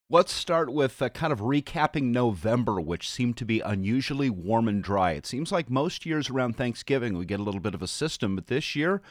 Let's start with kind of recapping November, which seemed to be unusually warm and dry. It seems like most years around Thanksgiving we get a little bit of a system, but this year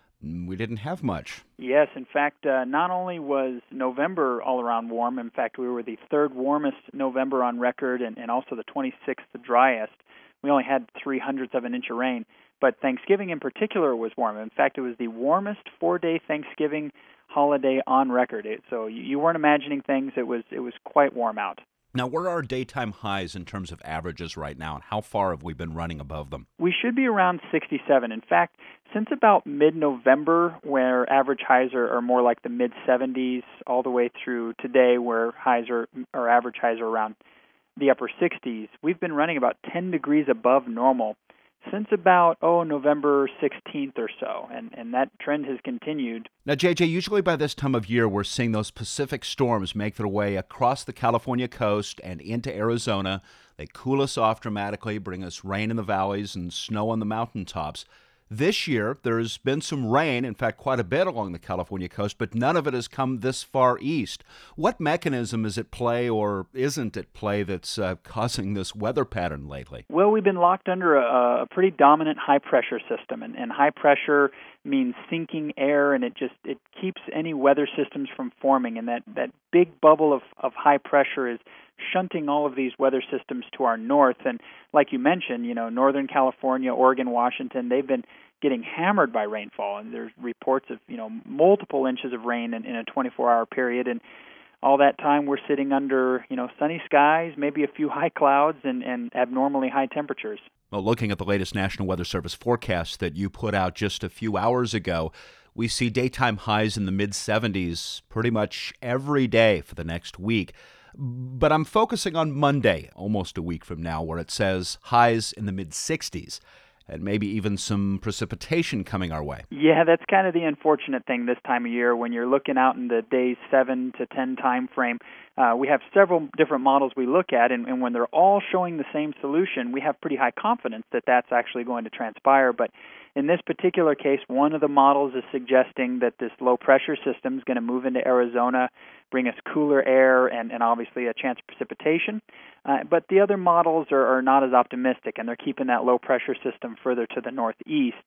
we didn't have much. Yes, in fact, not only was November all around warm, in fact, we were the third warmest November on record and also the 26th driest. We only had 0.03 of an inch of rain, but Thanksgiving in particular was warm. In fact, it was the warmest 4-day Thanksgiving holiday on record. So you weren't imagining things. It was quite warm out. Now, where are our daytime highs in terms of averages right now, and how far have we been running above them? We should be around 67. In fact, since about mid-November, where average highs are more like the mid-70s, all the way through today, where average highs are around the upper 60s, we've been running about 10 degrees above normal since about, November 16th or so, and that trend has continued. Now, JJ, usually by this time of year, we're seeing those Pacific storms make their way across the California coast and into Arizona. They cool us off dramatically, bring us rain in the valleys and snow on the mountaintops. This year, there's been some rain, in fact, quite a bit along the California coast, but none of it has come this far east. What mechanism is at play or isn't at play that's causing this weather pattern lately? Well, we've been locked under a pretty dominant high-pressure system, and high pressure means sinking air, and it keeps any weather systems from forming, and that big bubble of high pressure is shunting all of these weather systems to our north. And like you mentioned, Northern California, Oregon, Washington, they've been getting hammered by rainfall, and there's reports of multiple inches of rain in a 24-hour period. And all that time we're sitting under sunny skies, maybe a few high clouds, and abnormally high temperatures. Well, looking at the latest National Weather Service forecast that you put out just a few hours ago, we see daytime highs in the mid-70s pretty much every day for the next week. But I'm focusing on Monday, almost a week from now, where it says highs in the mid-60s and maybe even some precipitation coming our way. Yeah, that's kind of the unfortunate thing this time of year when you're looking out in the days 7 to 10 time frame. We have several different models we look at, and when they're all showing the same solution, we have pretty high confidence that that's actually going to transpire. But in this particular case, one of the models is suggesting that this low-pressure system is going to move into Arizona, bring us cooler air and obviously a chance of precipitation. But the other models are not as optimistic, and they're keeping that low-pressure system further to the northeast.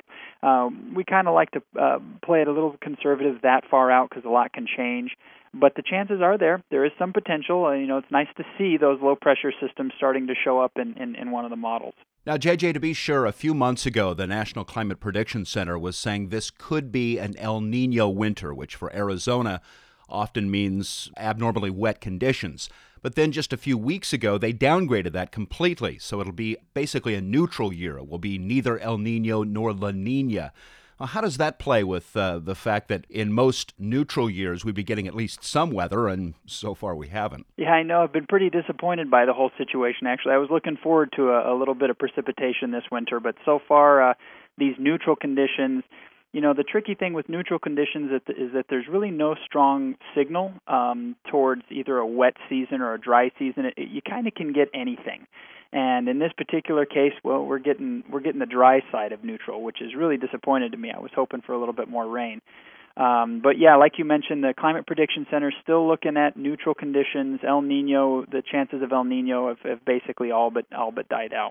We kind of like to play it a little conservative that far out because a lot can change. But the chances are there. There is some potential. It's nice to see those low-pressure systems starting to show up in one of the models. Now, JJ, to be sure, a few months ago, the National Climate Prediction Center was saying this could be an El Nino winter, which for Arizona often means abnormally wet conditions. But then just a few weeks ago, they downgraded that completely. So it'll be basically a neutral year. It will be neither El Nino nor La Nina. Well, how does that play with the fact that in most neutral years we'd be getting at least some weather, and so far we haven't? Yeah, I know. I've been pretty disappointed by the whole situation, actually. I was looking forward to a little bit of precipitation this winter, but so far these neutral conditions, the tricky thing with neutral conditions is that there's really no strong signal towards either a wet season or a dry season. You kind of can get anything. And in this particular case, well, we're getting the dry side of neutral, which is really disappointed to me. I was hoping for a little bit more rain. But yeah, like you mentioned, the Climate Prediction Center is still looking at neutral conditions. El Nino, the chances of El Nino have basically all but died out.